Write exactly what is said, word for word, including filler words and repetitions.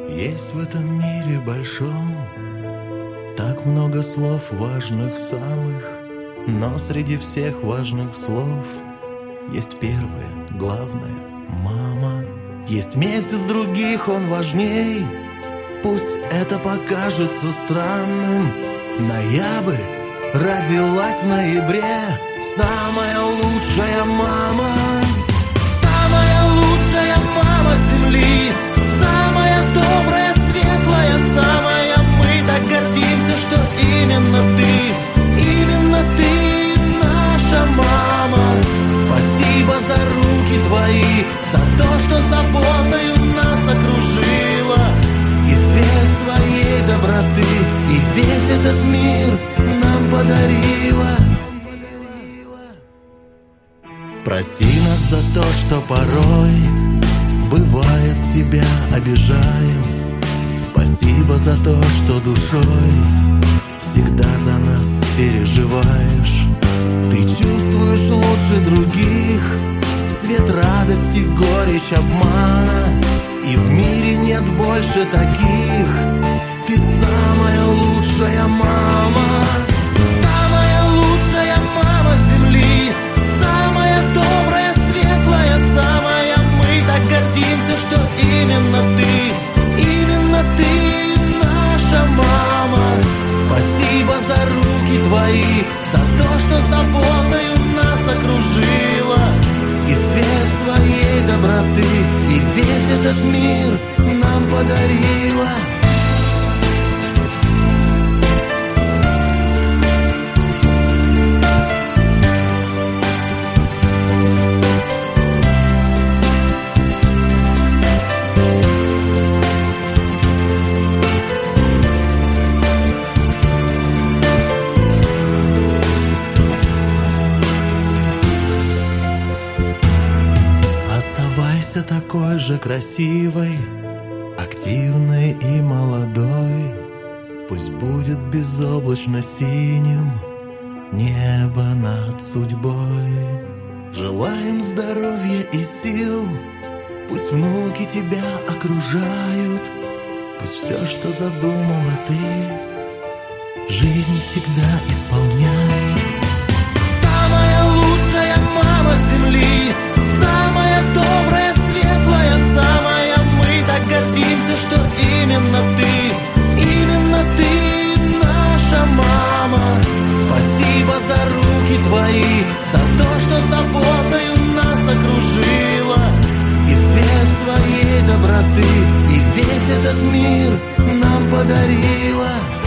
Есть в этом мире большом так много слов важных самых, но среди всех важных слов есть первое, главное — мама. Есть месяц других, он важней. Пусть это покажется странным. Ноябрь, родилась в ноябре самая лучшая мама. Самая лучшая мама земли, самая добрая, светлая, самая. Мы так гордимся, что именно ты, именно ты наша мама. Спасибо за руки твои, за то, что заботою нас окружила, и свет своей доброты, и весь этот мир нам подарила. Прости нас за то, что порой бывает тебя обижаем. Спасибо за то, что душой всегда за нас переживаешь. Ты чувствуешь лучше других свет радости, горечь обмана, и в мире нет больше таких. Ты самая лучшая мама. Самая лучшая мама земли, самая добрая, светлая, самая. Мы так гордимся, что именно ты, именно ты наша мама. Спасибо за руки твои, за то, что заботою нас окружила, и свет своей доброты, и весь этот мир нам подарила. Оставайся такой же красивой, активной и молодой. Пусть будет безоблачно синим небо над судьбой. Желаем здоровья и сил, пусть внуки тебя окружают. Пусть все, что задумала ты, жизнь всегда исполняет. Самая лучшая мама земли, самая добрая, светлая, самая. Мы так гордимся, что именно ты, именно ты наша мама. Спасибо за руки твои, за то, что заботою нас окружила, и свет своей доброты, и весь этот мир нам подарила.